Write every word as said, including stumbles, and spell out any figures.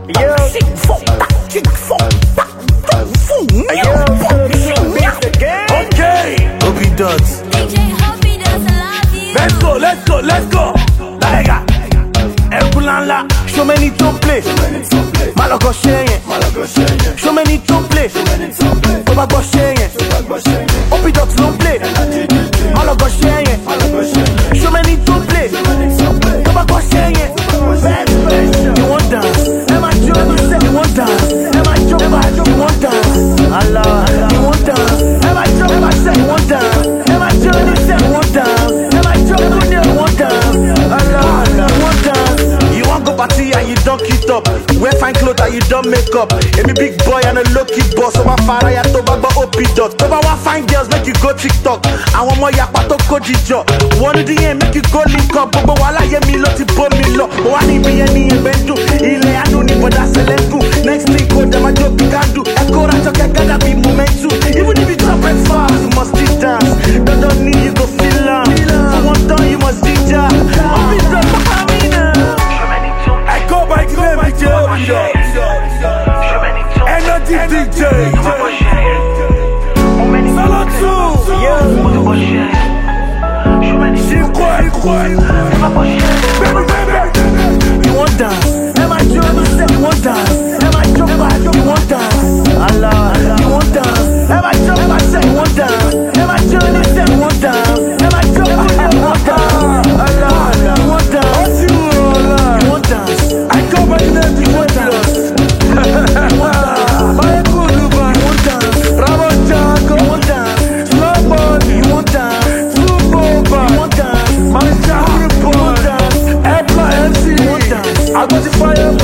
Yeah. Okay. Obi Dots. D J Hobby does love you. Let's go, let's go, let's go. Lega. Elkulanla. Show many to play. Maloko Shenye. Show many to play. Obago Shenye. Obi Dots don't play. Maloko Shenye. Show many to play. Obago Shenye. You want dance? Am I joking? You want dance? Am I joking? You want dance? Allah. You want dance? Am I joking? You want dance? Am I joking? You want dance? Am I joking? You want dance? Allah. You want dance? You want go party and you don't keep up. Wear fine clothes and you don't make up. I'm a big boy and a low-key boss. So my father ya to bagba opi dot. Over one fine girls make you go TikTok. I want more yakpa to koji jo. One of the end make you go link up. But while I hear me lot to bomb me low. One in me any eventu. Ile I don't need but that's a lenku. Next thing code them a joke you can do. Echo that talk I gotta be momentum. Even if you drop it fast, you must still dance. Don't don't need you go feel am. For one time you must DJ. Opi dot Makamina. I go by the name D J Obi Dots. Energy D J. Solo two. She quiet, quiet. Baby, baby. You want dance? Am I joking? You want dance? Am I joking? You want dance? Allah. You want dance? Am I joking? You want dance? Am I joking? You want dance? Am I joking? You want dance? Allah. You want dance? You want dance? I go by the name D J Obi Dots. You want dance? Buy a good Uber. You want dance? Bravo Jago. You want dance? Slow body. You want dance? Super Uber. You want dance? My Jago. You want dance? Edla M C. You want dance? I got the fire.